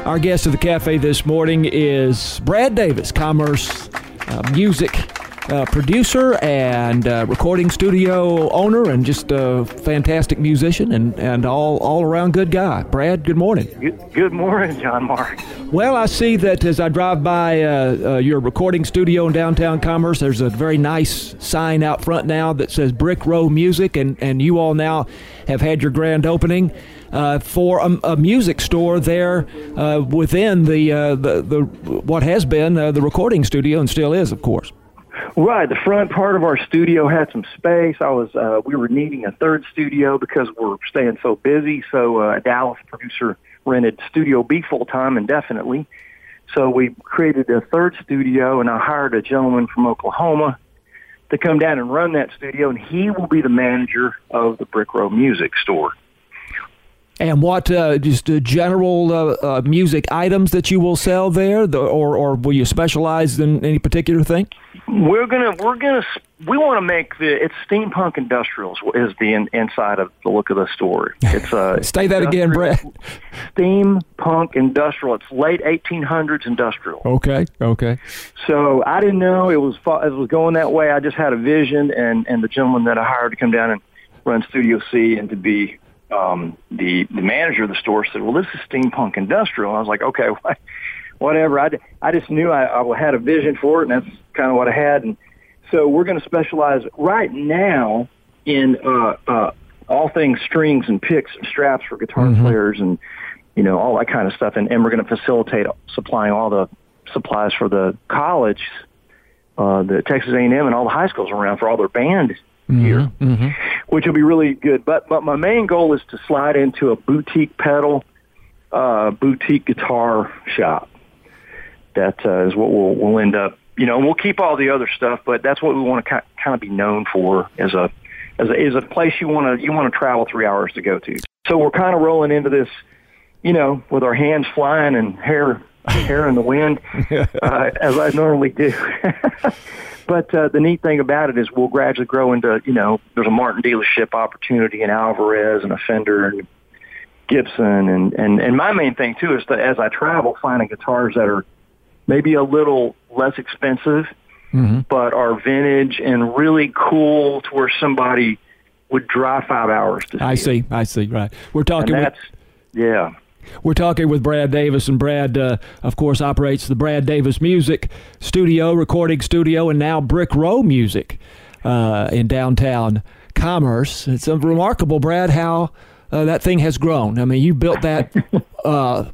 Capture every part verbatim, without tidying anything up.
Our guest of the cafe this morning is Brad Davis, Commerce uh, music uh, producer and uh, recording studio owner, and just a fantastic musician and, and all, all around good guy. Brad, good morning. Good, good morning, John Mark. Well, I see that as I drive by uh, uh, your recording studio in downtown Commerce, there's a very nice sign out front now that says Brick Row Music, and, and you all now have had your grand opening uh, for a, a music store there uh, within the, uh, the the what has been uh, the recording studio, and still is, of course. Right, the front part of our studio had some space. I was uh, we were needing a third studio because we're staying so busy. So uh, a Dallas producer rented Studio B full time indefinitely. So we created a third studio, and I hired a gentleman from Oklahoma to come down and run that studio, and he will be the manager of the Brick Row Music Store. And what, uh, just uh, general uh, uh, music items that you will sell there, the, or or will you specialize in any particular thing? We're gonna we're gonna we want to make the it's steampunk industrials is the in, inside of the look of the store. It's uh say that again, Brad. Steampunk industrial. It's late eighteen hundreds industrial. Okay, okay. So I didn't know it was it was going that way. I just had a vision, and and the gentleman that I hired to come down and run Studio C and to be um, the the manager of the store said, "Well, this is steampunk industrial." And I was like, "Okay, whatever." I, I just knew I, I had a vision for it, and that's kind of what I had. And so we're going to specialize right now in uh, uh, all things strings and picks and straps for guitar mm-hmm. players, and you know all that kind of stuff. And, and we're going to facilitate supplying all the supplies for the college, uh, the Texas A and M, and all the high schools around for all their band mm-hmm. gear, mm-hmm. which will be really good. But but my main goal is to slide into a boutique pedal, uh, boutique guitar shop. That uh, is what we'll, we'll end up, you know, we'll keep all the other stuff, but that's what we want to kind of be known for as a, as a, as a place you want to, you want to travel three hours to go to. So we're kind of rolling into this, you know, with our hands flying and hair, hair in the wind, uh, as I normally do. But uh, the neat thing about it is we'll gradually grow into, you know, there's a Martin dealership opportunity in Alvarez and a Fender and Gibson. And, and, and my main thing, too, is that as I travel, finding guitars that are maybe a little less expensive, mm-hmm. but are vintage and really cool to where somebody would drive five hours to see I see, it. I see, right. We're talking and that's, with, yeah. We're talking with Brad Davis, and Brad, uh, of course, operates the Brad Davis Music Studio, recording studio, and now Brick Row Music uh, in downtown Commerce. It's uh, remarkable, Brad, how uh, that thing has grown. I mean, you built that uh,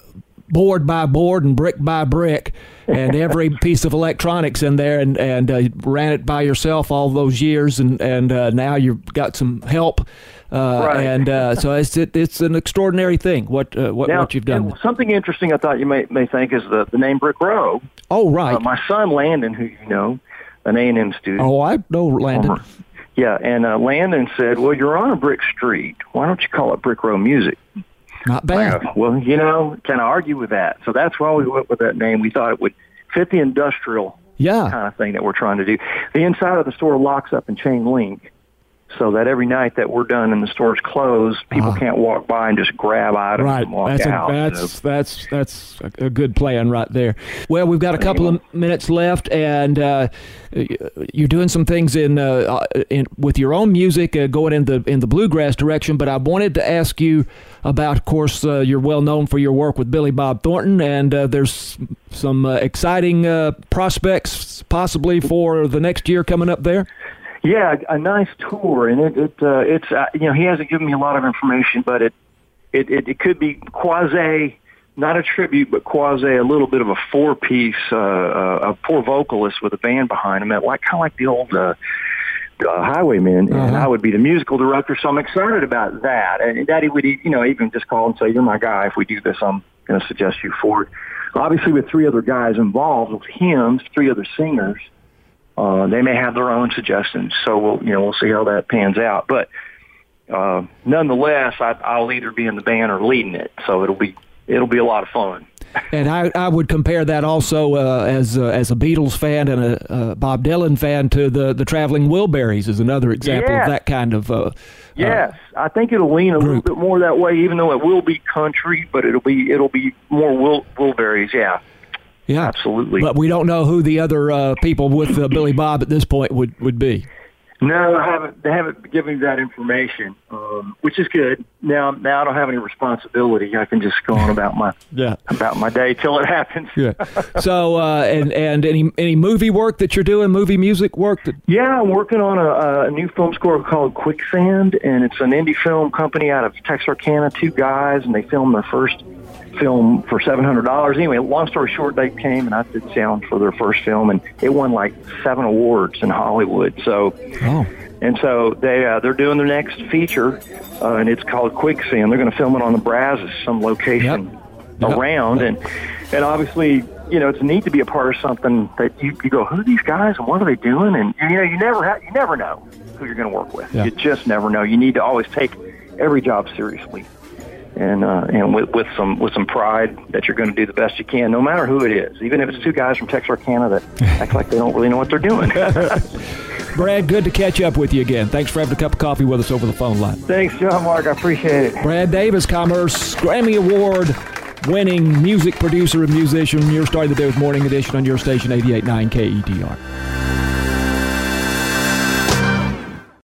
board by board and brick by brick, and every piece of electronics in there, and and uh, ran it by yourself all those years, and and uh, now you've got some help, uh, right. and uh, so it's it, it's an extraordinary thing what uh, what now, what you've done. Something interesting I thought you may may think is the the name Brick Row. Oh, right. Uh, my son Landon, who you know, an A and M student. Oh, I know Landon. Former, yeah, and uh, Landon said, "Well, you're on a brick street. Why don't you call it Brick Row Music?" Not bad. Uh, well, you know, can I argue with that? So that's why we went with that name. We thought it would fit the industrial yeah. kind of thing that we're trying to do. The inside of the store locks up in chain link, so that every night that we're done and the store's closed, people uh, can't walk by and just grab items right. and walk that's out. A, that's, so. that's, that's a good plan right there. Well, we've got a couple of minutes left, and uh, you're doing some things in, uh, in with your own music, uh, going in the, in the bluegrass direction, but I wanted to ask you about, of course, uh, you're well known for your work with Billy Bob Thornton, and uh, there's some uh, exciting uh, prospects possibly for the next year coming up there. Yeah, a nice tour, and it, it uh, it's uh, you know he hasn't given me a lot of information, but it it, it, it could be quasi, not a tribute, but quasi a little bit of a four piece, uh, uh, a poor vocalist with a band behind him, like kind of like the old uh, uh, Highwaymen, uh-huh. and I would be the musical director. So I'm excited about that, and Daddy would you know even just call and say, "You're my guy. If we do this, I'm going to suggest you for it." Obviously, with three other guys involved, with hymns, three other singers. Uh, they may have their own suggestions, so we'll, you know, we'll see how that pans out. But uh, nonetheless, I, I'll either be in the band or leading it, so it'll be it'll be a lot of fun. And I, I would compare that also uh, as uh, as a Beatles fan and a uh, Bob Dylan fan to the the Traveling Wilburys is another example yes. of that kind of. Uh, yes, uh, I think it'll lean a group. little bit more that way, even though it will be country, but it'll be it'll be more Wil- Wilburys. Yeah. Yeah, absolutely. But we don't know who the other uh, people with uh, Billy Bob at this point would, would be. No, I haven't. They haven't given me that information, um, which is good. Now, now I don't have any responsibility. I can just go on about my yeah. about my day till it happens. yeah. So, uh, and and any any movie work that you're doing, movie music work? That- yeah, I'm working on a, a new film score called Quicksand, and it's an indie film company out of Texarkana. Two guys, and they filmed their first film for seven hundred dollars. Anyway, long story short, they came and I did sound for their first film, and it won like seven awards in Hollywood. So, oh. and so they uh, they're doing their next feature, uh, and it's called Quicksand. They're going to film it on the Brazos, some location yep. Yep. around, and and obviously, you know, it's neat to be a part of something that you, you go, who are these guys and what are they doing? And you know, you never ha- you never know who you're going to work with. Yeah. You just never know. You need to always take every job seriously. And uh, and with, with some with some pride that you're going to do the best you can, no matter who it is, even if it's two guys from Texarkana that act like they don't really know what they're doing. Brad, good to catch up with you again. Thanks for having a cup of coffee with us over the phone line. Thanks, John Mark. I appreciate it. Brad Davis, Commerce Grammy Award winning music producer and musician. You're starting the day with Morning Edition on your station, eighty-eight point nine K E T R.